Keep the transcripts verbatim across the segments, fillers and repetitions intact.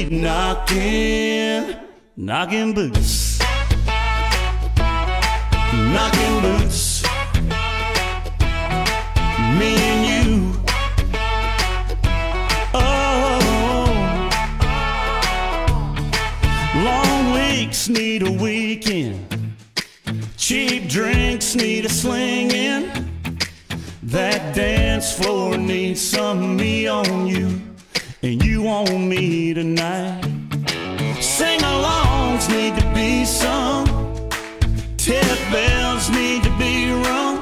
need knocking, knocking boots, knocking boots. Me and you. Oh, long weeks need a weekend. Cheap drinks need a slinging. That dance floor needs some me on you, and you on me tonight. Sing-alongs need to be sung. Tip bells need to be rung.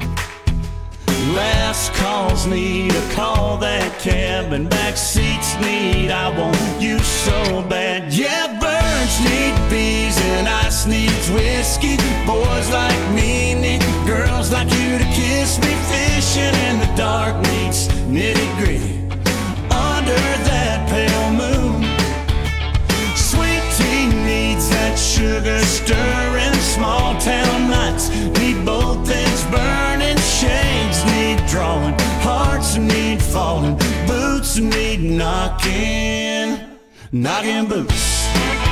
Last calls need a call that cab, and back seats need I want you so bad. Yeah, birds need bees and ice needs whiskey. Boys like me need girls like you to kiss me. Fishing in the dark needs nitty-gritty under that pale moon. Sweet tea needs that sugar stirring. Small town nights need both ends burning. Shades need drawing, hearts need falling, boots need knocking, knocking boots,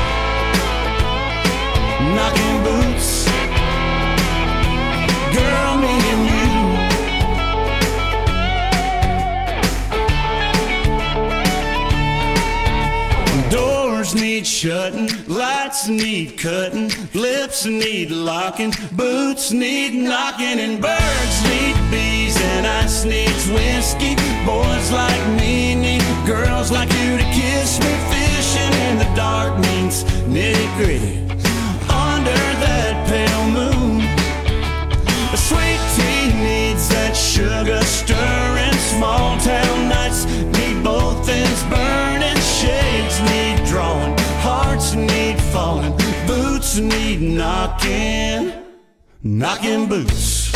knocking boots. Girl, me and you. Doors need shutting, lights need cutting, lips need locking, boots need knocking, and birds need bees and ice needs whiskey. Boys like me need girls like you to kiss me. Fishing in the dark means nitty-gritty under that pale moon. A sweet tea needs that sugar stirring. Small town nights need both ends burning. Shades need drawing, hearts need falling, boots need knocking, knocking boots,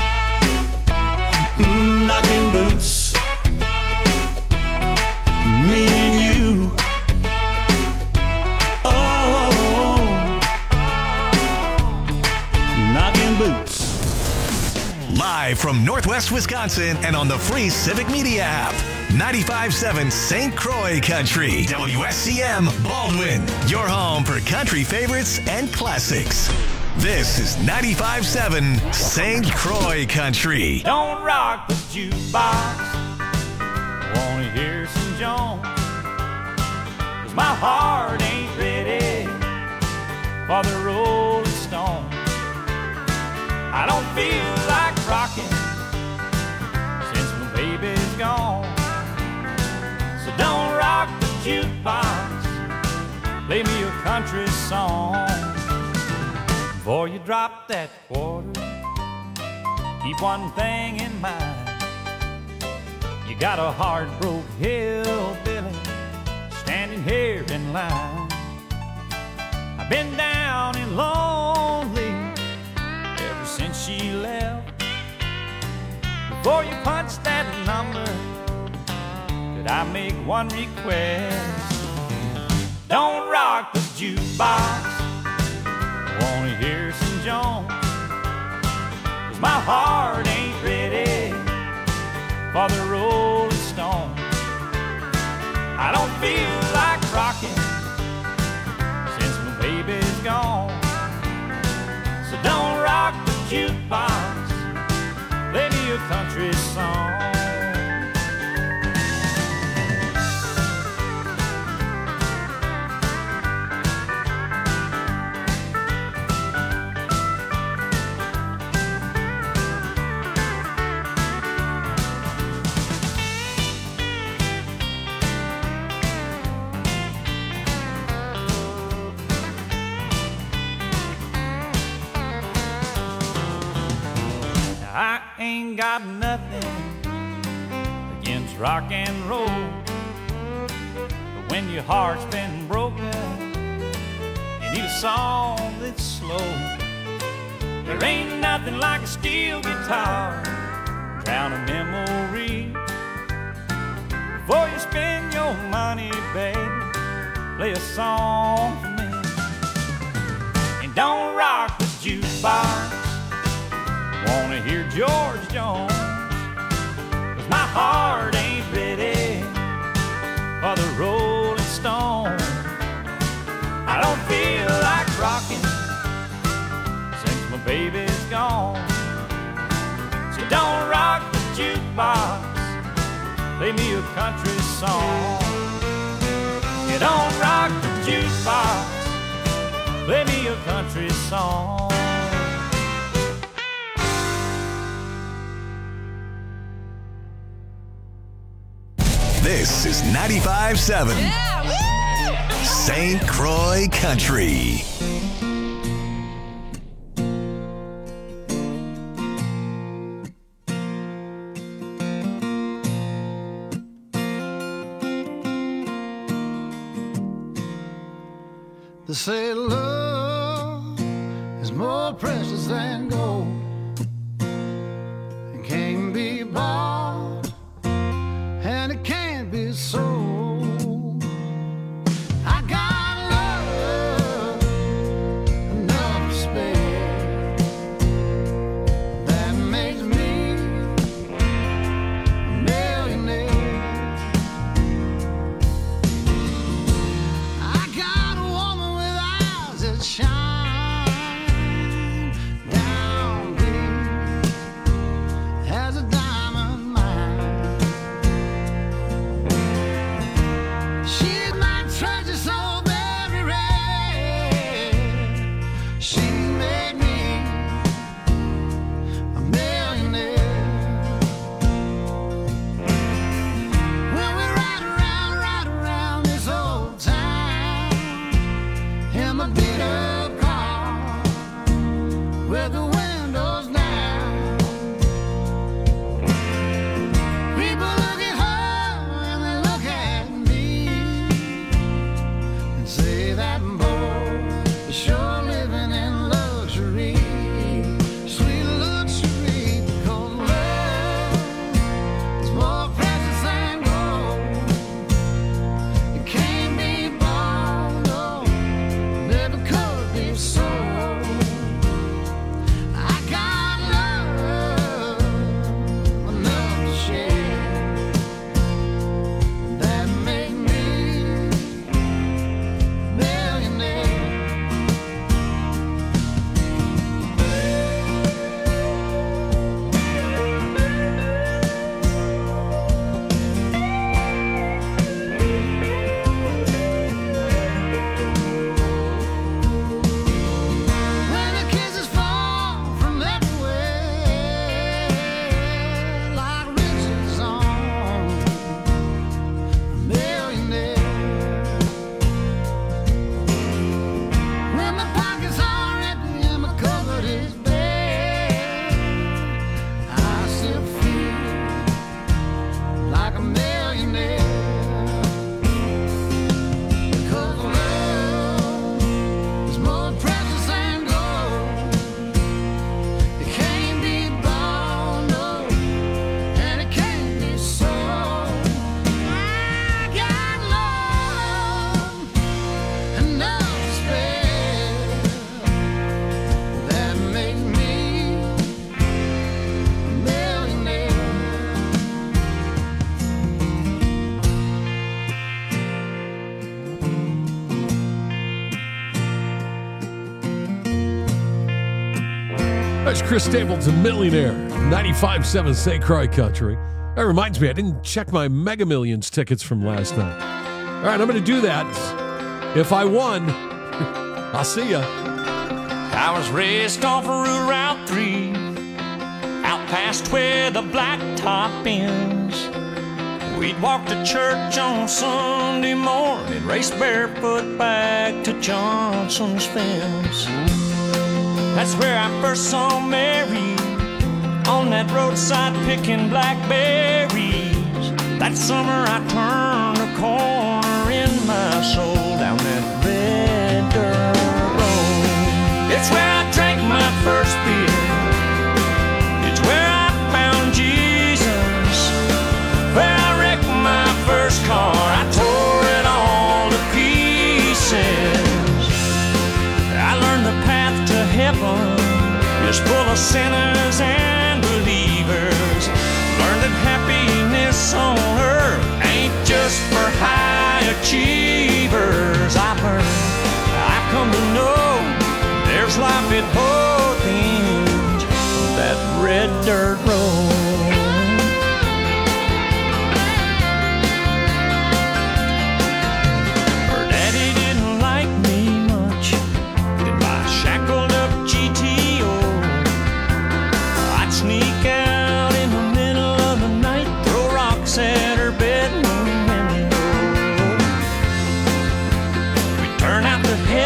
mm, knocking boots. Me and you. Oh, knocking boots. Live from Northwest Wisconsin and on the free Civic Media app. ninety-five point seven Saint Croix Country. W S C M Baldwin. Your home for country favorites and classics. This is ninety-five point seven Saint Croix Country. Don't rock the jukebox. Wanna hear some Jones? 'Cause my heart ain't ready for the Rolling Stones. I don't feel like rocking since my baby's gone. So don't rock the jukebox, play me a country song. Before you drop that quarter, keep one thing in mind. You got a heart-broke hillbilly standing here in line. I've been down and lonely ever since she left. Before you punch that number, could I make one request? Don't rock the jukebox, wanna hear some Jones. 'Cause my heart ain't ready for the Rolling Stones. I don't feel like rocking since my baby's gone. So don't rock the jukebox, play me a country song. I ain't got nothing against rock and roll, but when your heart's been broken, you need a song that's slow. There ain't nothing like a steel guitar, drown a memory. Before you spend your money, baby, play a song for me. And don't rock the jukebox, wanna hear George Jones. 'Cause my heart ain't ready for the Rolling Stones. baby's gone. So don't rock the jukebox, play me a country song. You don't rock the jukebox, play me a country song. This is ninety-five seven yeah, Saint Croix Country. They say love is more precious than gold and can't be bought and it can't be sold. I got love enough to spare that makes me a millionaire. I got a woman with eyes that shine down deep as a diamond mine. She's my treasure so very rare. She made me a millionaire. When we ride around, ride around this old town in my beat up car with the windows down, people look at her and they look at me and say that boy is sure living in luxury, sweet luxury, because love is more precious than gold. It can't be bought, no, never could be sold. I got love enough to share that make me a millionaire. When the kisses fall from everywhere like riches on a millionaire. When my pockets are empty and my cupboard is bare, I still feel like a millionaire. Because love is more precious than gold. It can't be bought, no, and it can't be sold. I got love enough to spare that makes me a millionaire. That's Chris Stapleton, Millionaire, ninety-five seven Saint Croix Country. That reminds me, I didn't check my Mega Millions tickets from last night. All right, I'm going to do that. If I won, I'll see ya. I was raised off of Route three, out past where the blacktop ends. We'd walk to church on Sunday morning, race barefoot back to Johnson's fence. That's where I first saw Mary, on that roadside picking blackberries. That summer I turned a corner in my soul down that red dirt road. It's where I drank my first beer. It's where I found Jesus. Where I wrecked my first car. I tore it all to pieces. I learned the path to heaven is full of sinners and believers. Learned that happiness on earth ain't just for high achievers. I learned, I come to know there's life at both ends.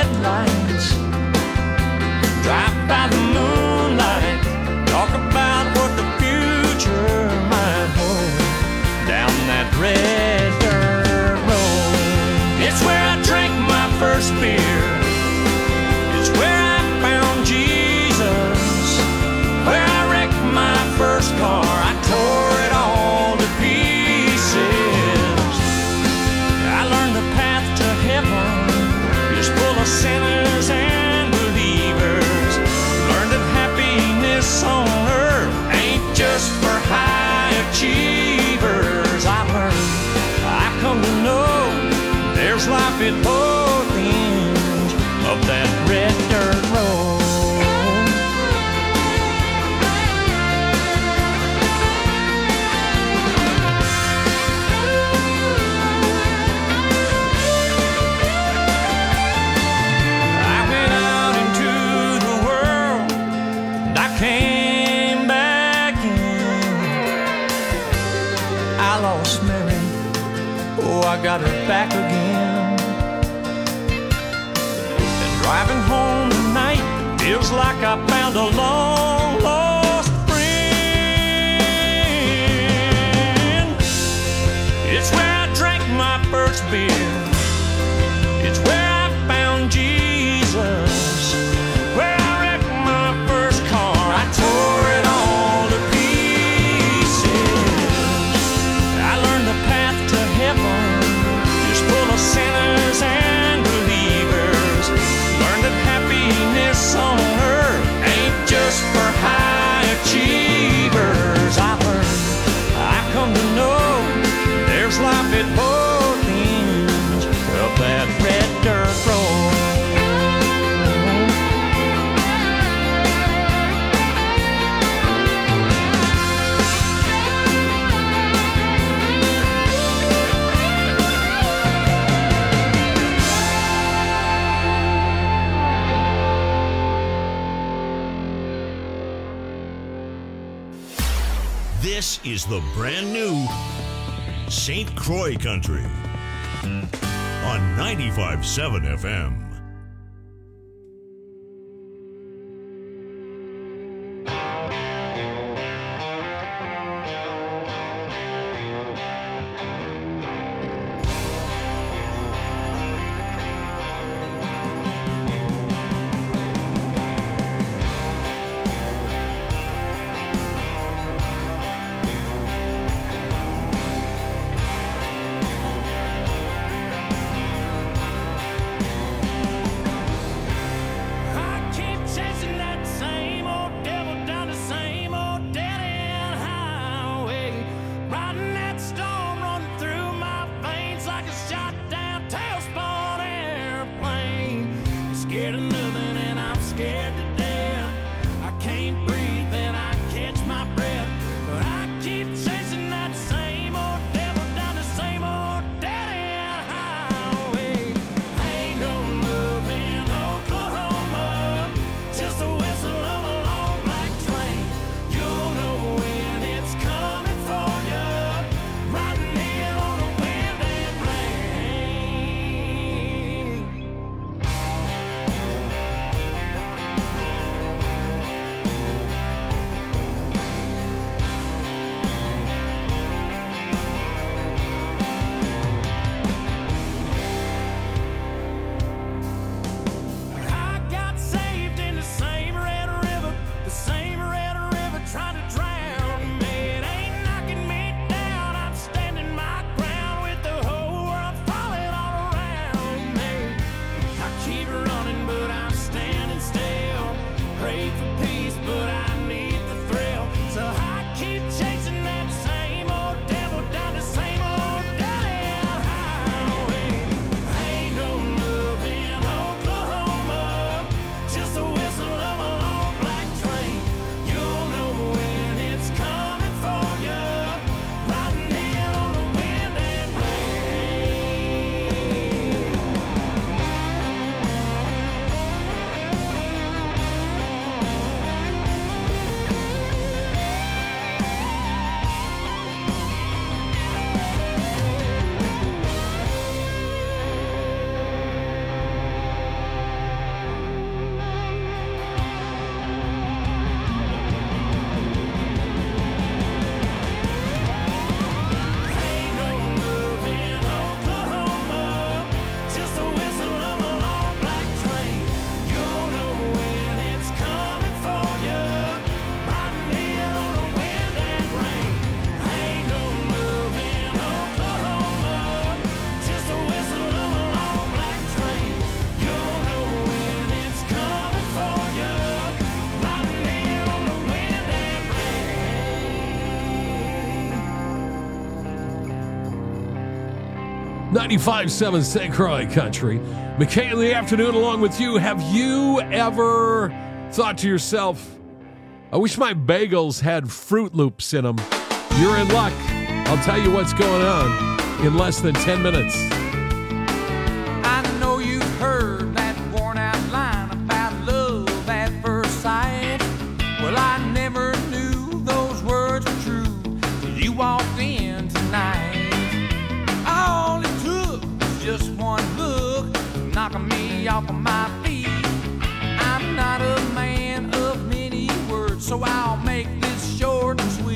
headlights, drive by the moonlight, talk about what the future might hold down that red dirt road. It's where I drank my first beer. It's where I found Jesus. Where I wrecked my first car. I tore it all to pieces. I learned the path to heaven is full of sinners and believers. Learned that happiness on earth ain't just for high achievers. I learned, I come to know, there's life at both ends of that red dirt road. I got her back again. And driving home tonight feels like I found a long lost friend. It's where I drank my first beer. It's where I found Jesus. Where I wrecked my first car. I tore it all to pieces. I learned the path to heaven full of sinners and believers. Learn that happiness on earth ain't just for high achievers. I learned, I come to know, there's life at both ends of that red dirt road. This is the brand new Saint Croix Country on ninety-five point seven F M. ninety-five seven Saint Croix Country. McKay in the afternoon along with you. Have you ever thought to yourself, I wish my bagels had Fruit Loops in them? You're in luck. I'll tell you what's going on in less than ten minutes. I know you've heard that worn out line about love at first sight. Well, I never knew those words were true till you walked in tonight. All it took was just one look, knocking me off of my feet. I'm not a man of many words, so I'll make this short and sweet.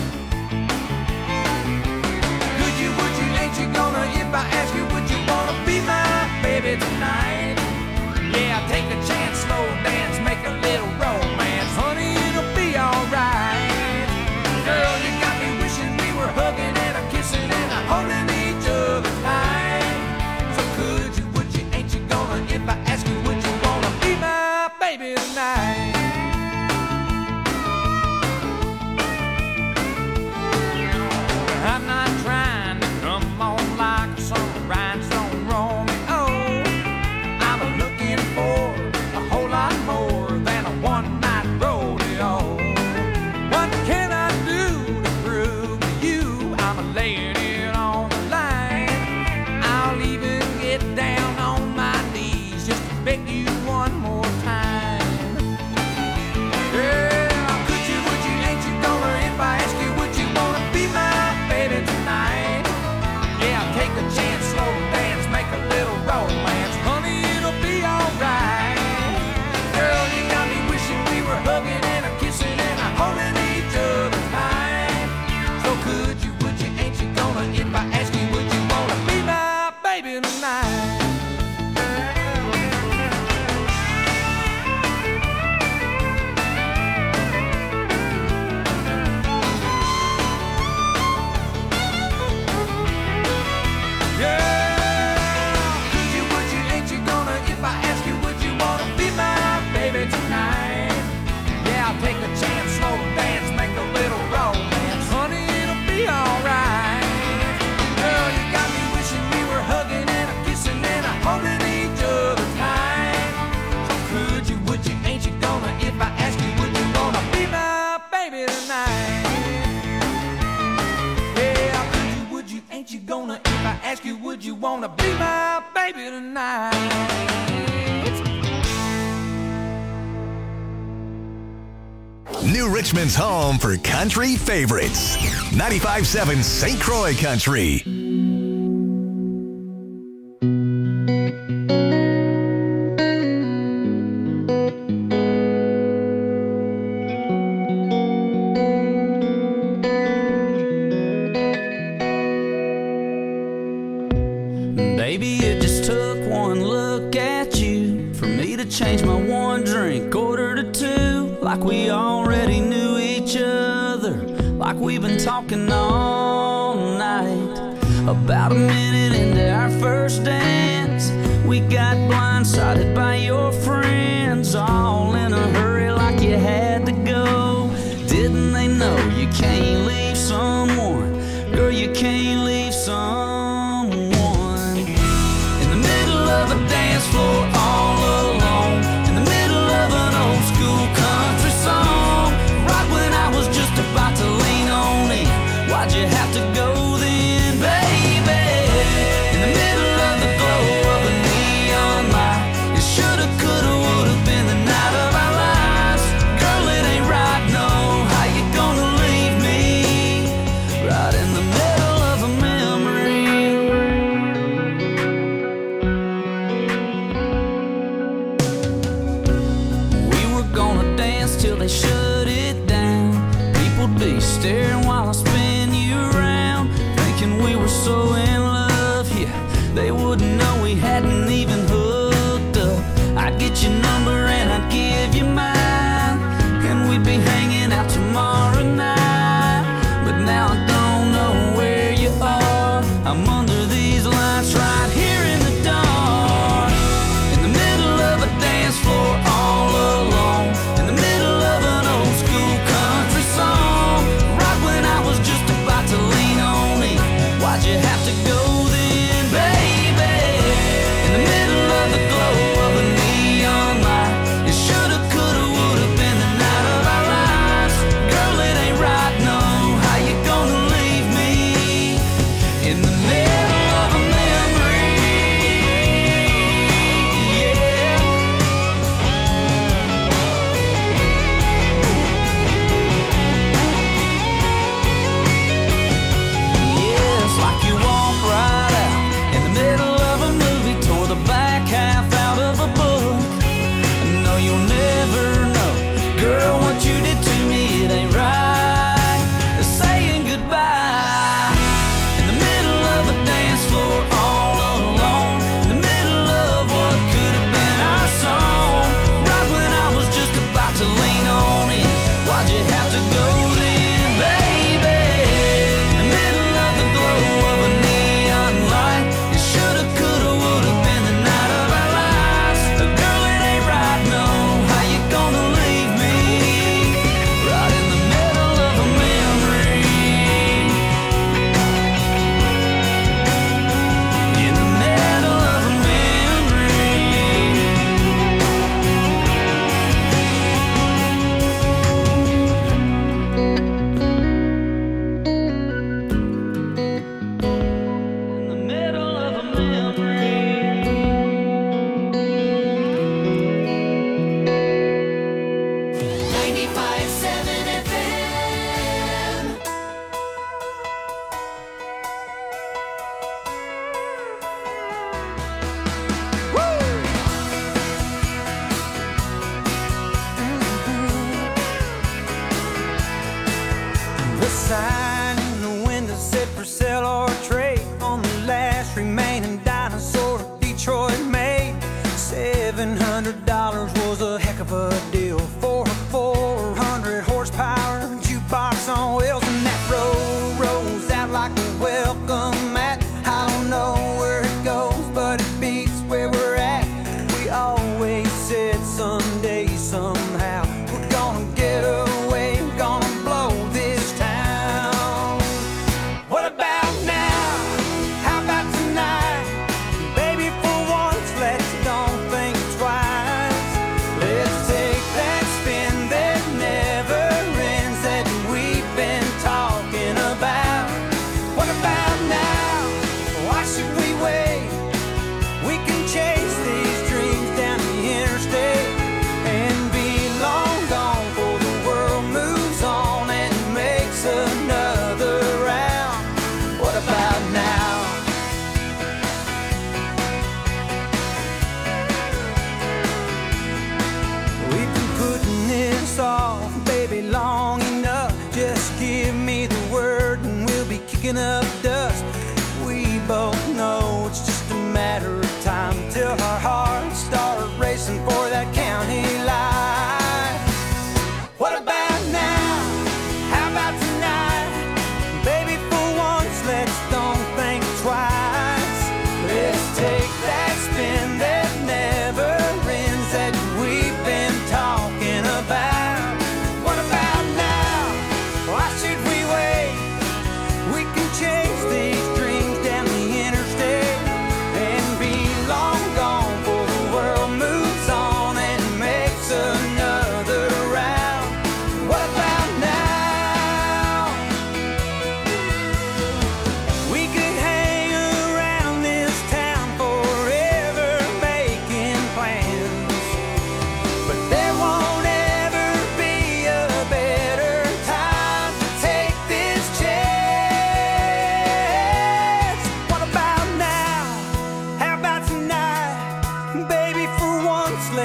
Could you, would you, ain't you gonna, if I ask you, would you wanna be my baby tonight? Yeah, take a chance, slow dance, make a little romance. Honey, it'll be alright. Girl, you got me wishing we were hugging and a kissing and a holding each other tight. So could you, would you, ain't you gonna, if I ask you, would you wanna be my baby tonight? I'm not trying to come on like some rhinestone Romeo. I'm looking for a whole lot more than a one-night rodeo. What can I do to prove to you I'm laying it on the line? I'll even get down on my knees just to beg you one more time. Yeah, could you, would you, ain't you gonna, if I ask you, would you wanna be my baby tonight? Yeah, take a chance, slow dance, make a little romance. Honey, it'll be alright. Girl, you got me wishing we were hugging and a kissing and a holding each other tight. So could you, would you, ain't you gonna, if I ask you, would you wanna be my baby tonight? Take a chance, slow dance, make a little romance. Honey, it'll be alright. Girl, you got me wishing we were hugging and a kissing and a holding each other tight. So could you, would you, ain't you gonna, if I ask you, would you wanna be my baby tonight? Yeah, could you, would you, ain't you gonna, if I ask you, would you wanna be my baby tonight? New Richmond's home for country favorites. ninety-five seven Saint Croix Country. Baby, it just took one look at you for me to change my one drink order to two. Like we already knew each other, like we've been talking all night. About a minute into our first dance, we got blindsided by your friends, all in a hurry like you had to go. Didn't they know you can't leave someone? Girl, you can't leave someone in the middle of a dance floor all alone, in the middle of an old school country song. Right when I was just about to lean on in, why'd you have to go then, baby? In the middle of the glow of a neon light, it shoulda, coulda, woulda been the night of our lives. Girl, it ain't right, no. How you gonna leave me right in the middle of a memory? We were gonna dance till they shut it down. People'd be staring while I spin you around, thinking we were so in love, yeah. They wouldn't know we hadn't even hooked up. I'd get your number and I'd give you mine, and we'd be hanging out tomorrow night. But now I don't know where you are. I'm under these lights right here in the dark, in the middle of a dance floor all alone, in the middle of an old school country song. Right when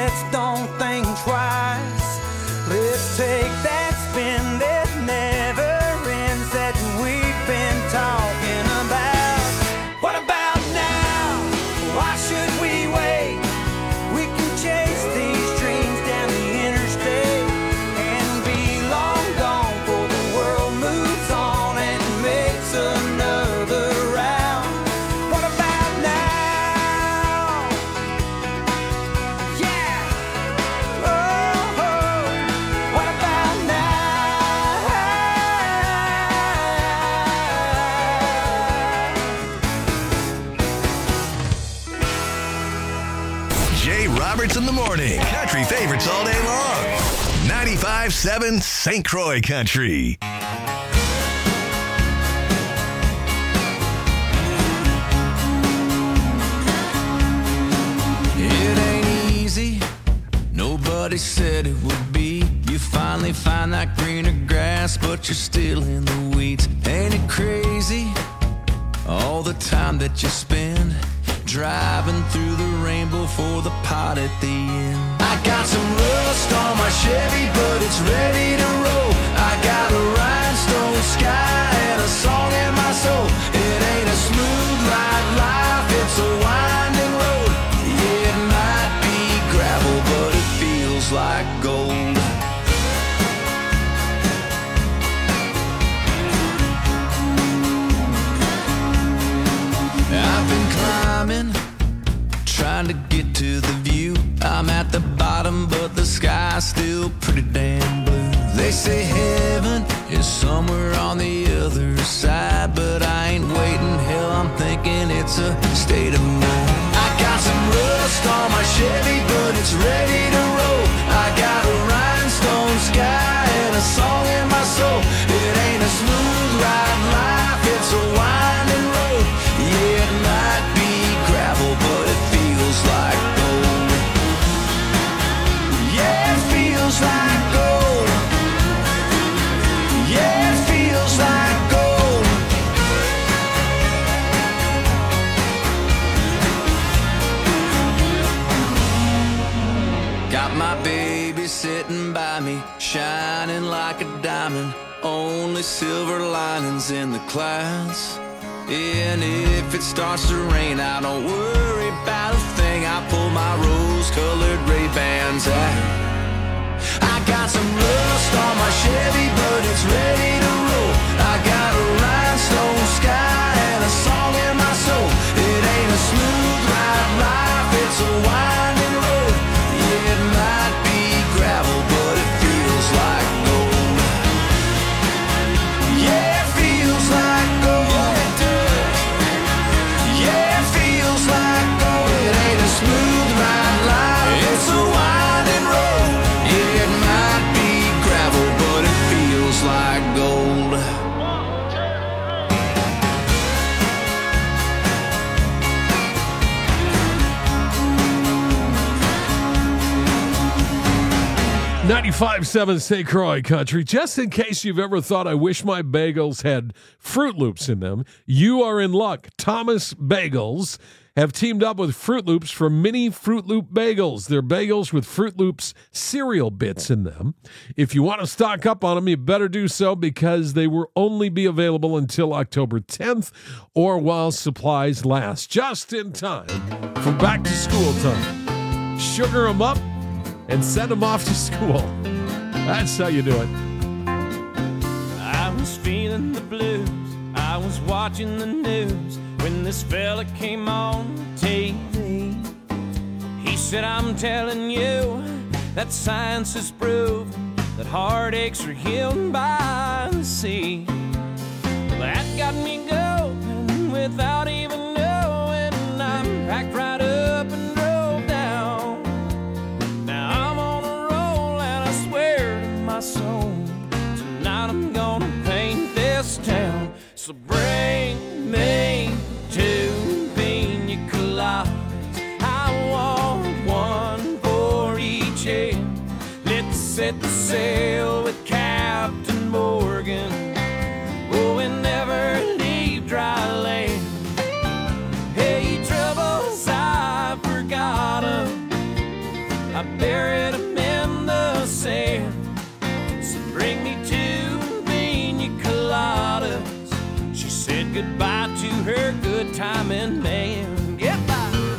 let's don't think twice. Let's take that spin that never ends that we've been talking about. What about now? Why should we wait? We can chase these dreams down the interstate and be long gone before the world moves on and makes another round. What about now? Yeah. Oh, oh. What about now? Jay Roberts in the morning. Country favorites all day long. ninety-five seven Saint Croix Country. It ain't easy, nobody said it would be. You finally find that greener grass, but you're still in the weeds. Ain't it crazy, all the time that you spend driving through the rainbow for the pot at the end? I got some rust on my Chevy, but it's ready to roll. I got a rhinestone sky and a song in my soul. It ain't a smooth ride life, it's a winding road. Yeah, it might be gravel, but it feels like gold. I've been climbing, trying to get to the view. I'm at the bottom, but the sky's still pretty damn blue. They say heaven is somewhere on the other side, but I ain't waiting. Hell, I'm thinking it's a state of mind. I got some rust on my Chevy, but it's ready to roll. I got a rhinestone sky and a song in my soul. It ain't a smooth ride life, it's a winding road. Yeah, it might be gravel, but it feels like gold. Yeah, it feels like gold. Yeah, it feels like gold. Got my baby sitting by me, shining like a diamond. Only silver linings in the clouds. And if it starts to rain, I don't worry about a thing. I pull my rose-colored Ray-Bans out. I got some rust on my Chevy, but it's ready to roll. I got a rhinestone sky and a song in my soul. It ain't a smooth ride life, it's a winding road. Yeah, it might be gravel, but it feels like gold. Yeah, it feels like gold. Yeah, it feels like gold. It ain't a smooth ride life, it's a winding road. Yeah, it might be gravel, but it feels like gold. ninety-five seven Saint Croix Country. Just in case you've ever thought I wish my bagels had Fruit Loops in them, you are in luck. Thomas Bagels have teamed up with Fruit Loops for mini Fruit Loop bagels. They're bagels with Fruit Loops cereal bits in them. If you want to stock up on them, you better do so because they will only be available until October tenth or while supplies last. Just in time for back to school time. Sugar them up and send them off to school. That's how you do it. I was feeling the blues, I was watching the news when this fella came on T V. He said, I'm telling you that science has proven that heartaches are healed by the sea. Well, that got me going without even knowing. I'm packed right up and drove down. Now I'm on a roll and I swear to my soul, tonight I'm gonna paint this town. So bring me two pina coladas. I want one for each head. Let's set the sail with Captain Morgan. Oh, and never leave dry land. Hey, troubles, I forgot 'em. I buried them in the sand. So bring me two pina coladas. She said goodbye to her good timing man. Goodbye.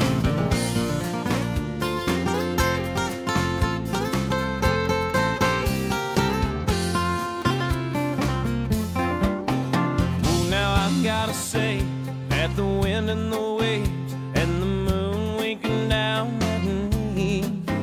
Gotta say that the wind and the waves and the moon winking down at me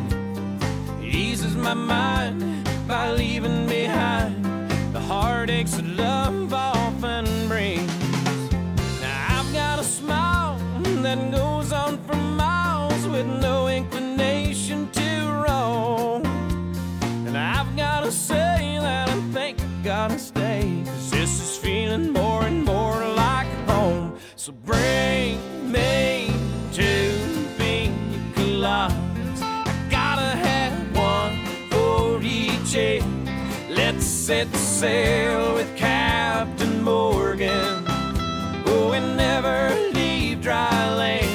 eases my mind by leaving behind the heartaches that love often brings. Now I've got a smile that goes on for miles with no inclination to roam, and I've gotta say that I think I gotta stay, 'cause this is feeling more and more like home. So bring me two pina coladas. I gotta have one for each head. Let's set sail with Captain Morgan. Oh, and never leave dry land.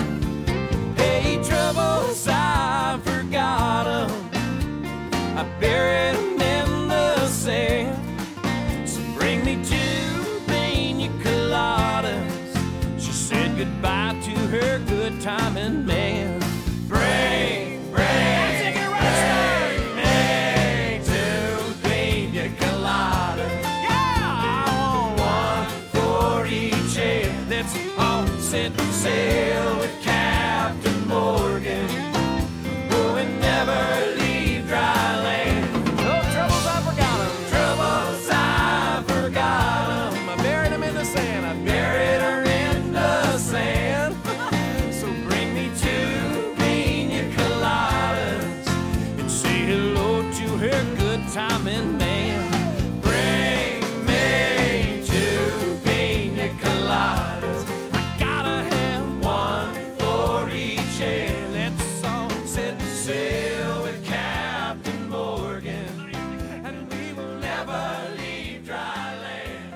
Hey, troubles, I forgot them. I buried them in the sand. So bring me two pina coladas. She said goodbye to her good timing man. Bring, bring, bring me two pina coladas. Yeah, I want one for each head. Let's all set sail with Captain Morgan. Oh, and never leave dry land. No troubles, I forgot them. Troubles, I forgot them. I buried them in the sand. I buried her in the sand. So bring me two pina coladas and say hello to her good timing man. Bring me two pina coladas. I gotta have one for each head. Let's all set sail with Captain Morgan, and we will never leave dry land.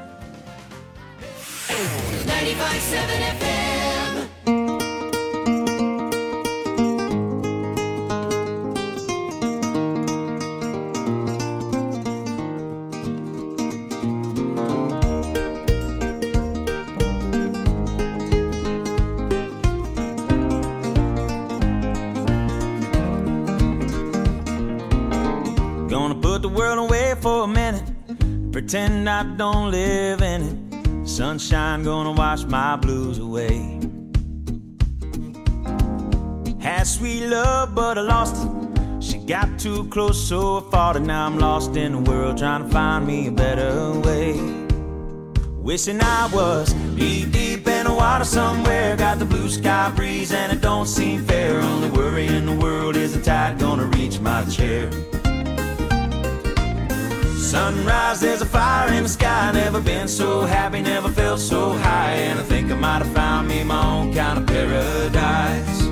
ninety-five point seven F M. Gonna put the world away for a minute, pretend I don't live in it. Sunshine gonna wash my blues away. Had sweet love, but I lost it. She got too close, so I fought it. Now I'm lost in the world, trying to find me a better way. Wishing I was deep, deep in the water somewhere. Got the blue sky breeze and it don't seem fair. Only worry in the world is the tide gonna reach my chair. Sunrise, there's a fire in the sky. Never been so happy, never felt so high. And I think I might have found me my own kind of paradise.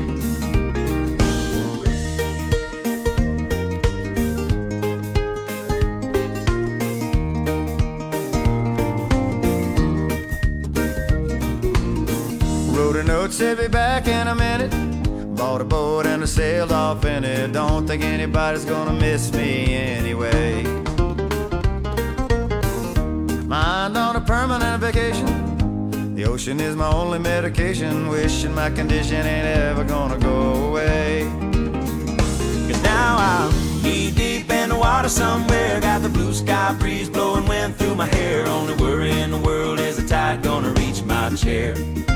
Wrote a note, said be back in a minute. Bought a boat and I sailed off in it. Don't think anybody's gonna miss me anyway. Mind on a permanent vacation. The ocean is my only medication. Wishing my condition ain't ever gonna go away. Cause now I'm knee deep in the water somewhere. Got the blue sky breeze blowing wind through my hair. Only worry in the world is the tide gonna reach my chair.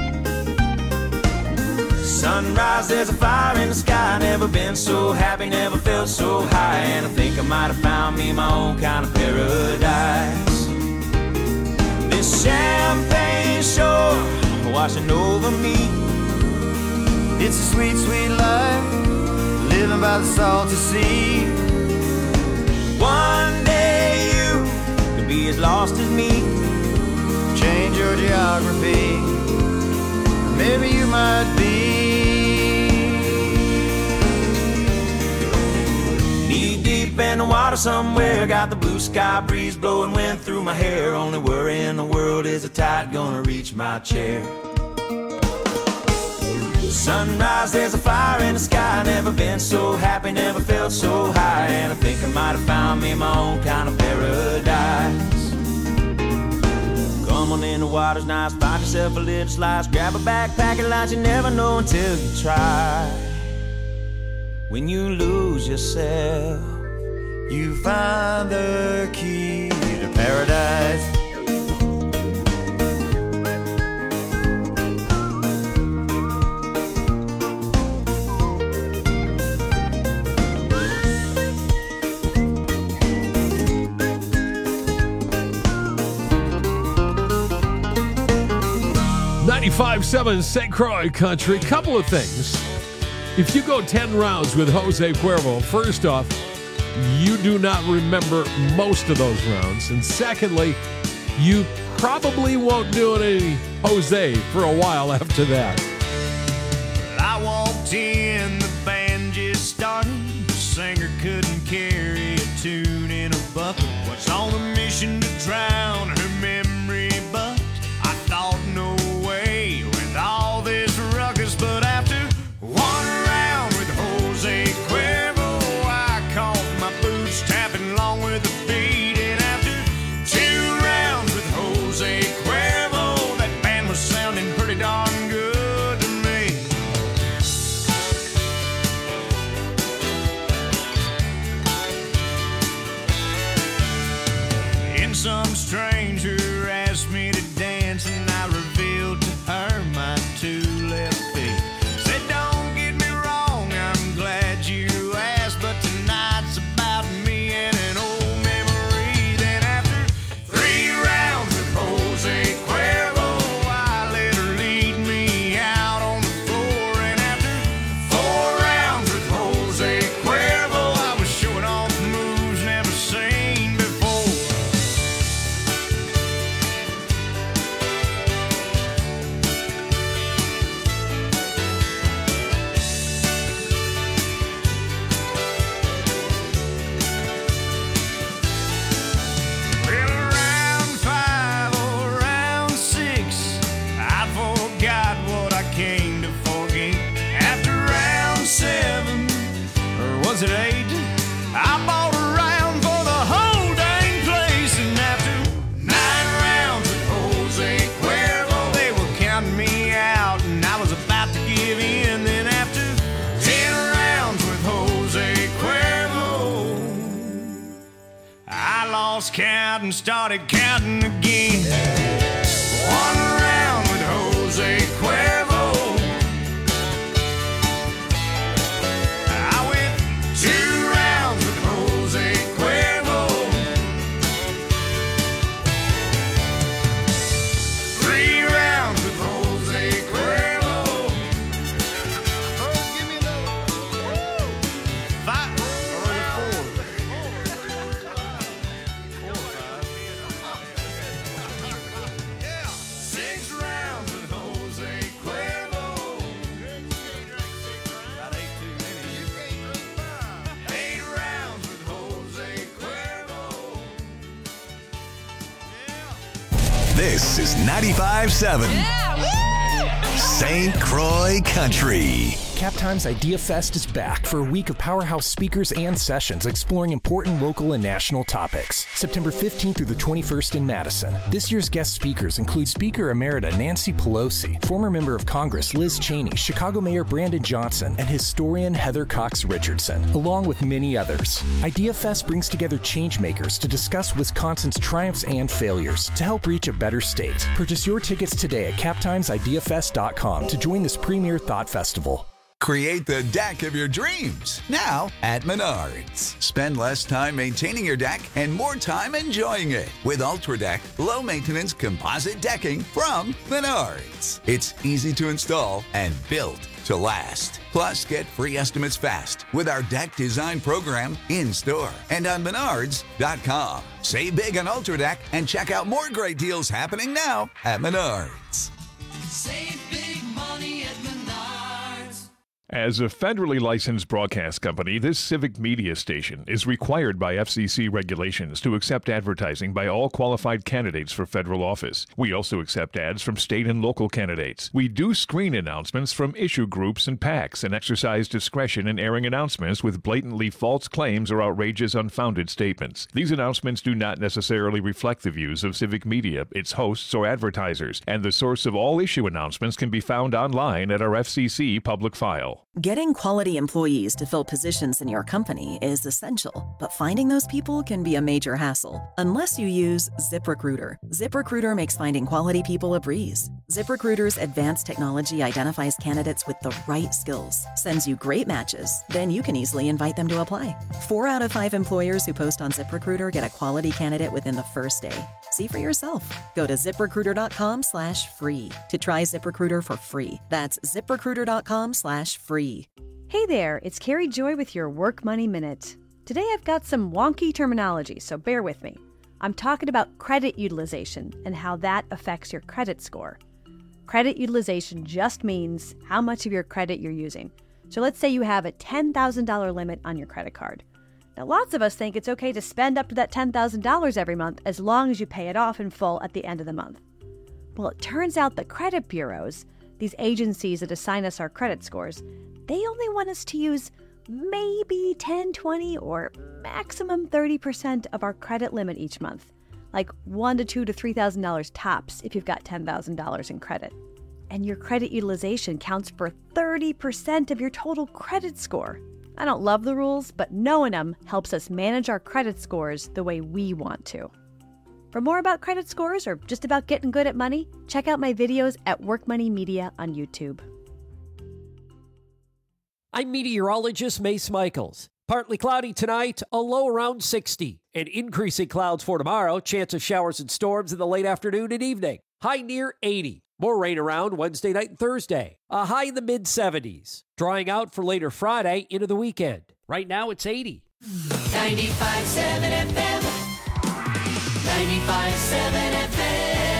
Sunrise, there's a fire in the sky. Never been so happy, never felt so high. And I think I might have found me my own kind of paradise. This champagne shore washing over me. It's a sweet, sweet life, living by the salty sea. One day you could be as lost as me. Change your geography, maybe you might be. Knee deep in the water somewhere. Got the blue sky breeze blowing wind through my hair. Only worry in the world is the tide gonna reach my chair. Sunrise, there's a fire in the sky. Never Never been so happy, never felt so high, and I think I might have found me my own kind of paradise. Come on in, the water's nice, find yourself a little slice, grab a backpack and lunch, you never know until you try. When you lose yourself, you find the key to paradise. ninety-five seven Saint Croix Country. Couple of things. If you go ten rounds with Jose Cuervo, first off, you do not remember most of those rounds. And secondly, you probably won't do any Jose for a while after that. I walked in, the band just started. The singer couldn't carry a tune in a bucket. Was on a mission to drown her memory, but I thought no way with all this ruckus. But after one round with Jose Cuervo, I caught my boots tapping along with the beat. And after two rounds with Jose Cuervo, that band was sounding pretty darn good to me. And some stranger asked me to dance, and I revealed to her my two left feet. Said, don't get me wrong, I'm glad you asked, but tonight's about me and an old memory. Then after three rounds with Jose Cuervo, I let her lead me out on the floor. And after four rounds with Jose Cuervo, I was showing off moves never seen before. Well, round five or round six, I forgot what I came to forget. After round seven, or was it eight, I bought a round for the whole dang place. And after nine rounds with Jose Cuervo, they were counting me out, and I was about to give in. Then after ten rounds with Jose Cuervo, I lost count and started counting again. One round with Jose Cuervo, I went two rounds with Jose Cuervo, three rounds with Jose Cuervo. Oh, give me another. Five or four. Yeah, six rounds with Jose Cuervo. About eight too many. Eight rounds with Jose Cuervo. This is ninety-five seven Saint Croix Country. Cap Times Idea Fest is back for a week of powerhouse speakers and sessions exploring important local and national topics. September fifteenth through the twenty-first in Madison. This year's guest speakers include Speaker Emerita Nancy Pelosi, former member of Congress Liz Cheney, Chicago Mayor Brandon Johnson, and historian Heather Cox Richardson, along with many others. Idea Fest brings together changemakers to discuss Wisconsin's triumphs and failures to help reach a better state. Purchase your tickets today at cap times idea fest dot com to join this premier thought festival. Create the deck of your dreams now at Menards. Spend less time maintaining your deck and more time enjoying it with UltraDeck low-maintenance composite decking from Menards. It's easy to install and built to last. Plus, get free estimates fast with our deck design program in-store and on menards dot com. Save big on UltraDeck and check out more great deals happening now at Menards. Save big money at Menards. As a federally licensed broadcast company, this civic media station is required by F C C regulations to accept advertising by all qualified candidates for federal office. We also accept ads from state and local candidates. We do screen announcements from issue groups and PACs and exercise discretion in airing announcements with blatantly false claims or outrageous unfounded statements. These announcements do not necessarily reflect the views of civic media, its hosts, or advertisers, and the source of all issue announcements can be found online at our F C C public file. Getting quality employees to fill positions in your company is essential, but finding those people can be a major hassle unless you use ZipRecruiter. ZipRecruiter makes finding quality people a breeze. ZipRecruiter's advanced technology identifies candidates with the right skills, sends you great matches, then you can easily invite them to apply. Four out of five employers who post on ZipRecruiter get a quality candidate within the first day. See for yourself. Go to ZipRecruiter.com slash free to try ZipRecruiter for free. That's ZipRecruiter.com slash free. Hey there, it's Carrie Joy with your Work Money Minute. Today I've got some wonky terminology, so bear with me. I'm talking about credit utilization and how that affects your credit score. Credit utilization just means how much of your credit you're using. So let's say you have a ten thousand dollars limit on your credit card. Now, lots of us think it's okay to spend up to that ten thousand dollars every month as long as you pay it off in full at the end of the month. Well, it turns out the credit bureaus, these agencies that assign us our credit scores, they only want us to use maybe ten, twenty, or maximum thirty percent of our credit limit each month, like one to two to three thousand dollars tops if you've got ten thousand dollars in credit. And your credit utilization counts for thirty percent of your total credit score. I don't love the rules, but knowing them helps us manage our credit scores the way we want to. For more about credit scores or just about getting good at money, check out my videos at Work Money Media on YouTube. I'm meteorologist Mace Michaels. Partly cloudy tonight, a low around sixty. And increasing clouds for tomorrow, chance of showers and storms in the late afternoon and evening. High near eighty. More rain around Wednesday night and Thursday. A high in the mid seventies. Drying out for later Friday into the weekend. Right now it's eighty. ninety-five point seven F M. ninety-five point seven F M.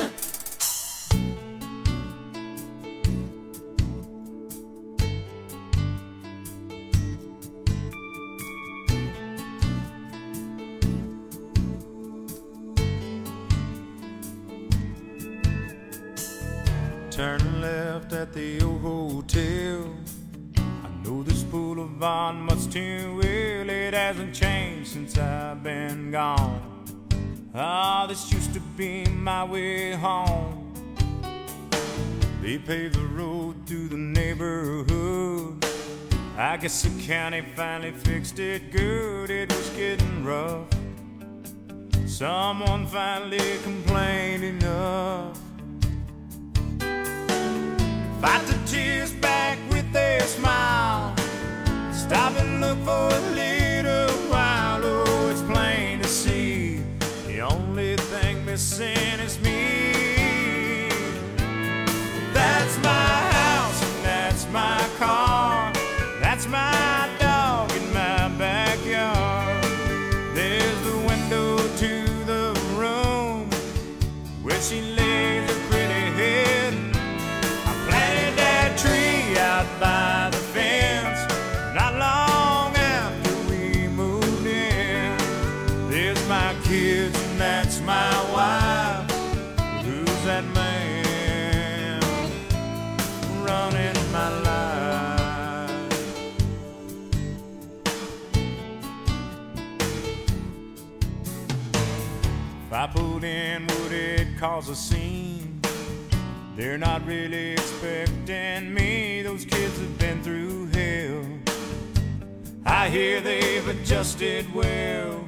Turn left at the old hotel. I know this boulevard much too well. It hasn't changed since I've been gone. Ah, oh, this used to be my way home. They paved the road through the neighborhood. I guess the county finally fixed it good. It was getting rough. Someone finally complained enough. Fight the tears back with their smile. Stop and look for a little while. Oh, it's plain to see the only thing missing is me. That's my house and that's my car. That's my dog in my backyard. There's the window to the room where she lays her pretty head. Tree out by the fence. Not long after we moved in. There's my kids and that's my wife. Who's that man running my life? If I pulled in, would it cause a scene? They're not really expecting me. Those kids have been through hell. I hear they've adjusted well.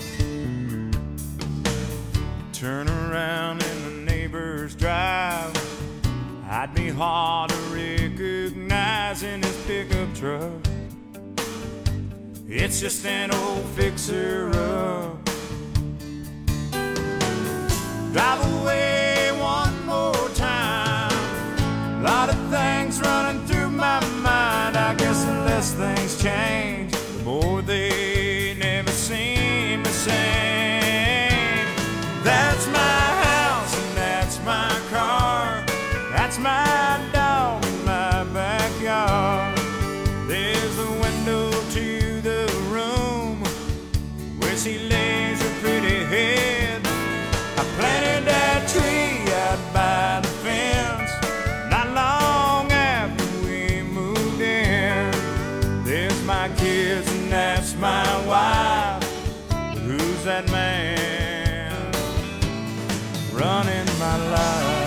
Turn around in the neighbor's drive. I'd be hard to recognize in his pickup truck. It's just an old fixer-up. Drive away one more time. A lot of things running through my mind. I guess the less things change, the more they never seem the same. That's my house and that's my car. That's my dog in my backyard. my kids and that's my wife. Who's that man running my life?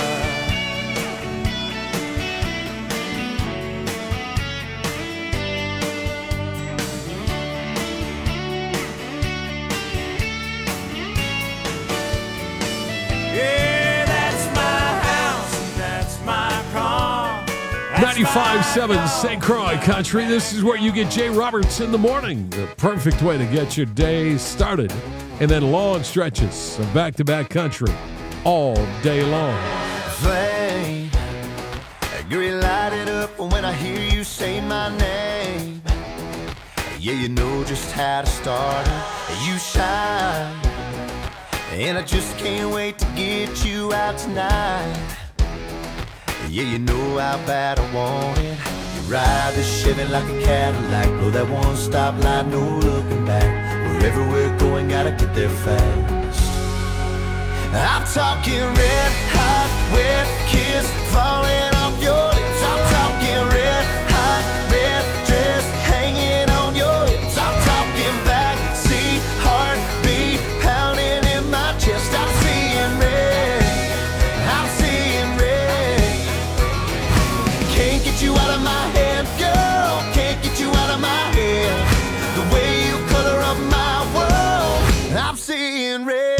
ninety-five seven Saint Croix Country. This is where you get Jay Roberts in the morning. The perfect way to get your day started. And then long stretches of back-to-back country all day long. Flame, green light it up when I hear you say my name. Yeah, you know just how to start it. You shine, and I just can't wait to get you out tonight. Yeah, you know how bad I want it. You ride the Chevy like a Cadillac, blow that one stop light, no looking back. Wherever we're going, gotta get there fast. I'm talking red hot, wet kiss falling off your lips. I'm talking red hot, red dress hanging on your hips. I'm talking backseat heartbeat pounding in my chest. I'm seeing red, I'm seeing red. Can't get you out of my head, girl. Can't get you out of my head. The way you color up my world, I'm seeing red.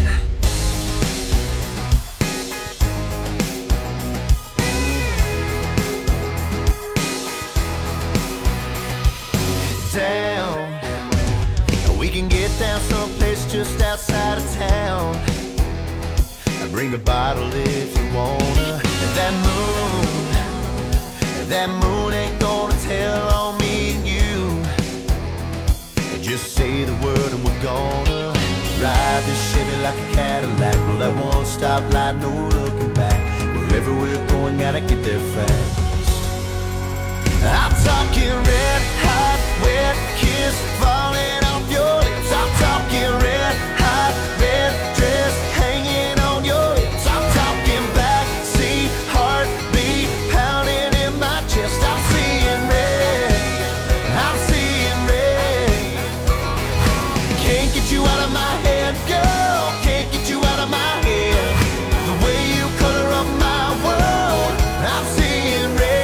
Down, we can get down someplace just outside of town. Bring a bottle if you wanna. That moon, that moon ain't gonna tell on me and you. Just say the word and we're gonna ride this Chevy like a Cadillac. Roll that one stop light, no looking back. Wherever we're going, gotta get there fast. I'm talking red hot, wet kiss falling off your lips. I'm talking red hot, red dress hanging on your hips. I'm talking backseat heartbeat pounding in my chest. I'm seeing red, I'm seeing red. Can't get you out of my head, girl. Can't get you out of my head. The way you color up my world, I'm seeing red.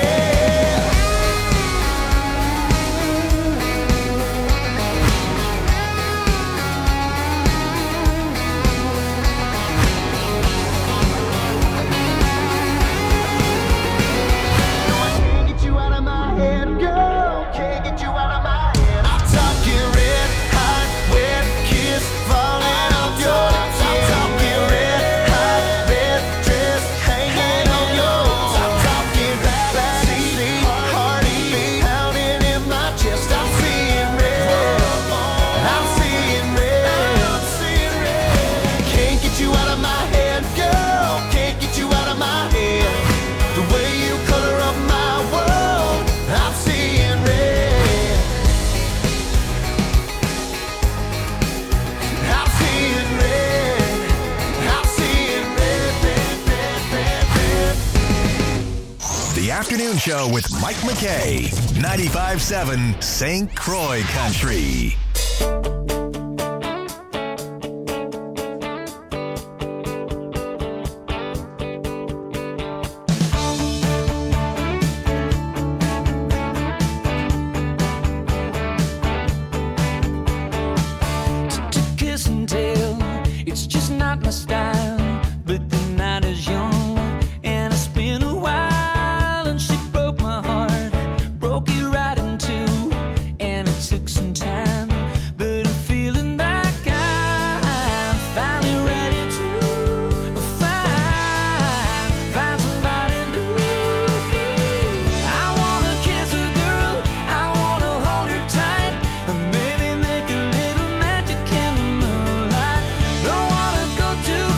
Afternoon Show with Mike McKay, ninety-five seven Saint Croix Country. To kiss and tell, it's just not my style. But the night is young, and it's been a while. Maybe make a little magic in the moonlight. Don't wanna go too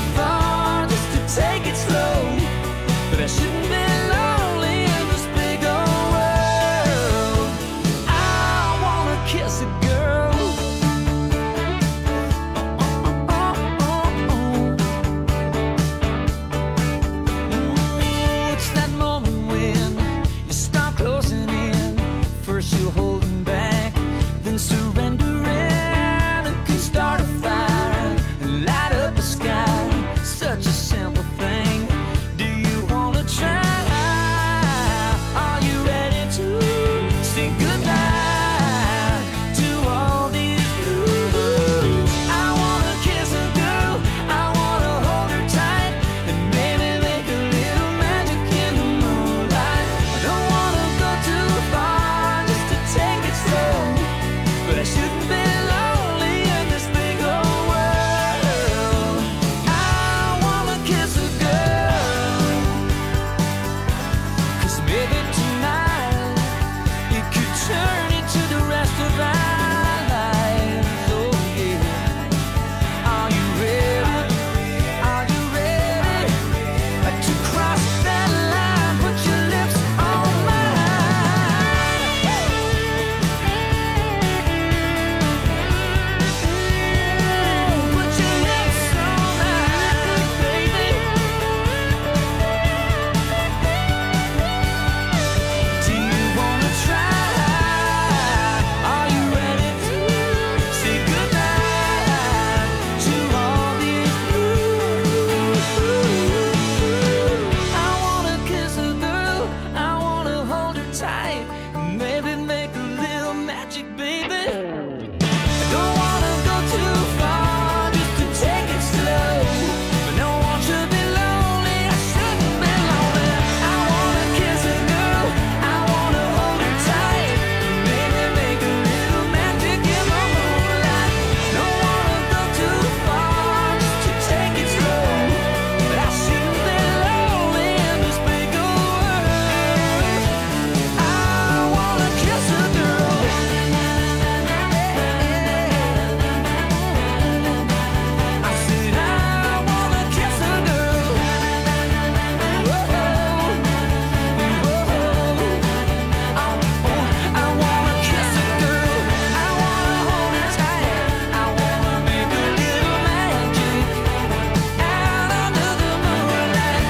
baby. I don't wanna go too far just to take it slow. But no one should be lonely, I shouldn't be lonely. I wanna kiss a girl, I wanna hold her tight. Maybe make a little magic in the moonlight. Don't wanna go too far just to take it slow. But I shouldn't be lonely in this big old world. I wanna kiss a girl. I said I wanna kiss a girl. Whoa, whoa. I wanna kiss a girl. I wanna hold her tight. I wanna make a little magic out under the moonlight.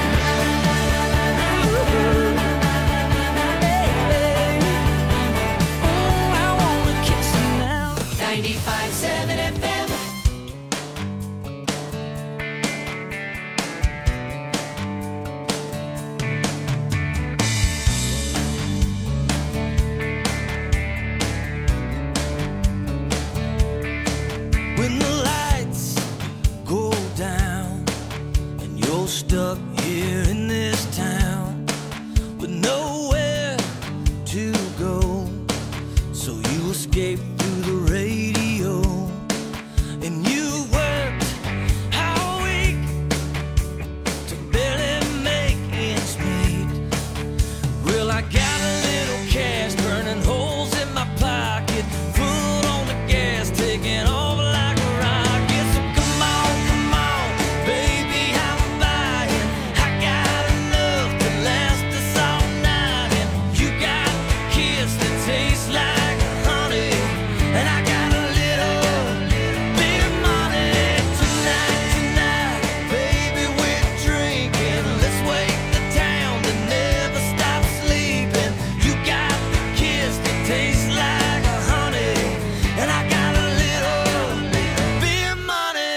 Oh, I wanna kiss her now. ninety-five seven F M. When the lights go down and you're stuck here in this town with nowhere to go, so you escape through the radio and you worked all week to barely make ends meet. Well, I got a little cash burning holes in my pocket, foot on the gas, taking off like a rocket. So come on, come on, baby, I'm buying. I got enough to last us all night, and you got a kiss that tastes like honey, and I got a little bit of money. Tonight, tonight, baby, we're drinking. Let's wake the town that never stops sleeping. You got the kiss that tastes like honey, and I got a little bit of money.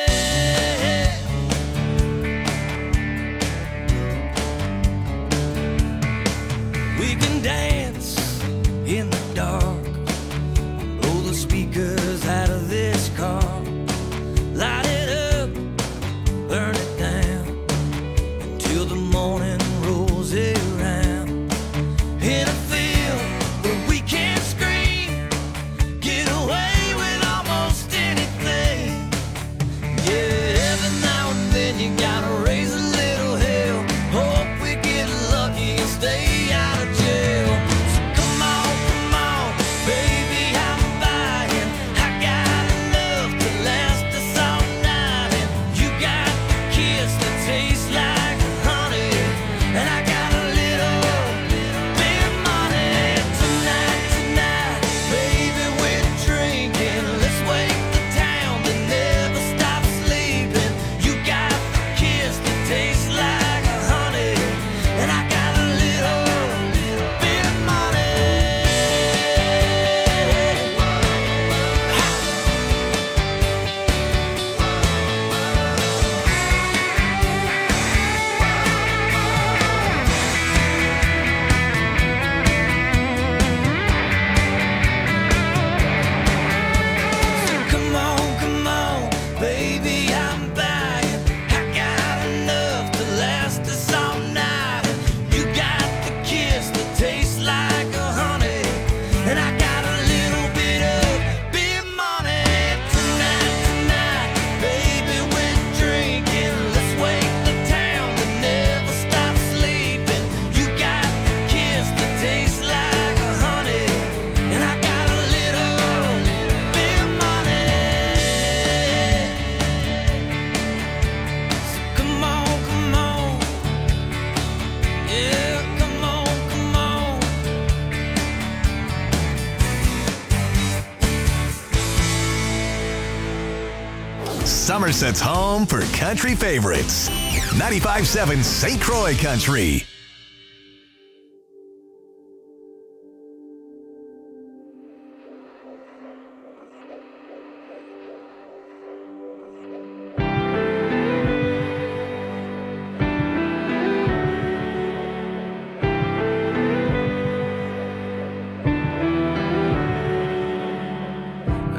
We can dance in the dark, blow the speakers out of this car, light it up, burn it down until the morning rolls around. In a field where we can scream, get away with almost anything. Yeah, every now and then you gotta raise a little hell. Hope we get lucky and stay out of jail. So come on, come on, baby, I'm buying. I got enough to last us all night, and you got the kiss that tastes like honey, and I got a little bit of money. Tonight, tonight, baby, we're drinking. Let's wake the town that never stops sleeping. You got the kiss that tastes like honey, and I got a little bit of money. Come on, come on, baby, I'm buying. I got enough to last us all night. You got the kiss that tastes like a honey, and I got a little bit of big money. Tonight, tonight, baby, we're drinking. Let's wake the town that never stops sleeping. You got the kiss that tastes like a honey, and I got a little bit of money. So come on, come on, yeah, come on, come on. Somerset's home for country favorites. ninety-five seven Saint Croix Country.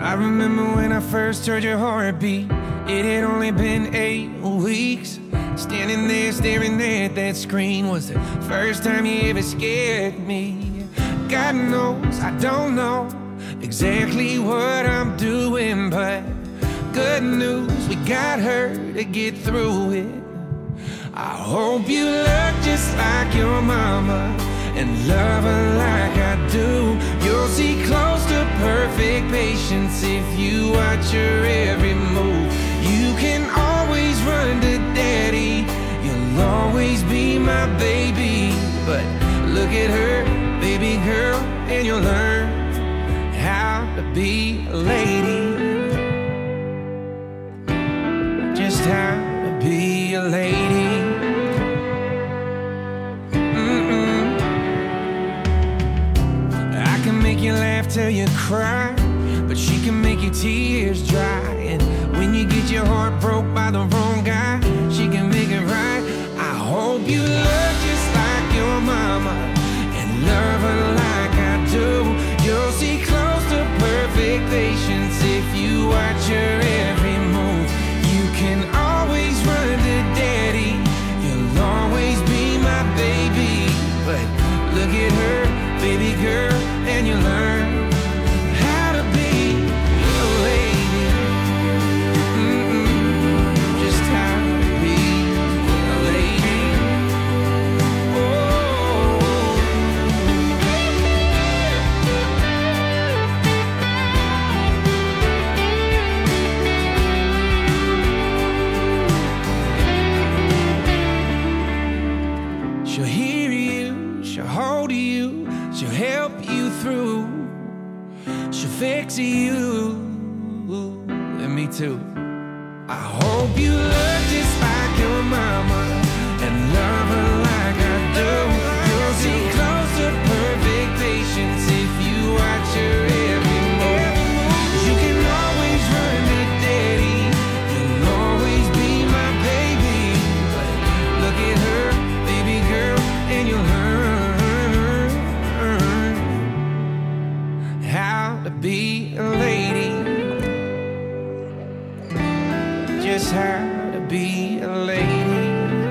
I remember when I first heard your heartbeat. It had only been eight weeks. Standing there staring at that screen was the first time you ever scared me. God knows I don't know exactly what I'm doing, but good news, we got her to get through it. I hope you look just like your mama and love her like I do. You'll see close to perfect patience if you watch her every move. You can always run to daddy, you'll always be my baby. But look at her, baby girl, and you'll learn how to be a lady. Just how to be a lady. Mm-mm. I can make you laugh till you cry, but she can make your tears dry. And when you get your heart broke by the wrong guy, she can make it right. I hope you look just like your mama and love her like I do. You'll see close to perfect patience if you watch her every move. You can always run to daddy, you'll always be my baby. But look at her, baby girl, and you learn how to be a lady. Mm-mm. Just how to be a lady. She'll hear you, she'll hold you, she'll help you through, she'll fix you, and me too. I hope you look just like your mama and love her like I do. You'll see close to perfect patience if you watch her every move. You can always run to daddy, you'll always be my baby. But look at her, baby girl, and you'll learn how to be a lady. Just how to be a lady.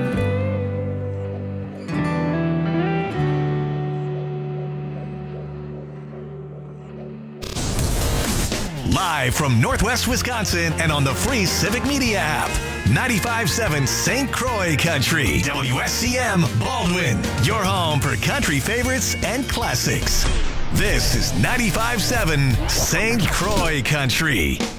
Live from Northwest Wisconsin and on the free Civic Media app. ninety-five point seven Saint Croix Country. W S C M Baldwin. Your home for country favorites and classics. This is ninety-five point seven Saint Croix Country.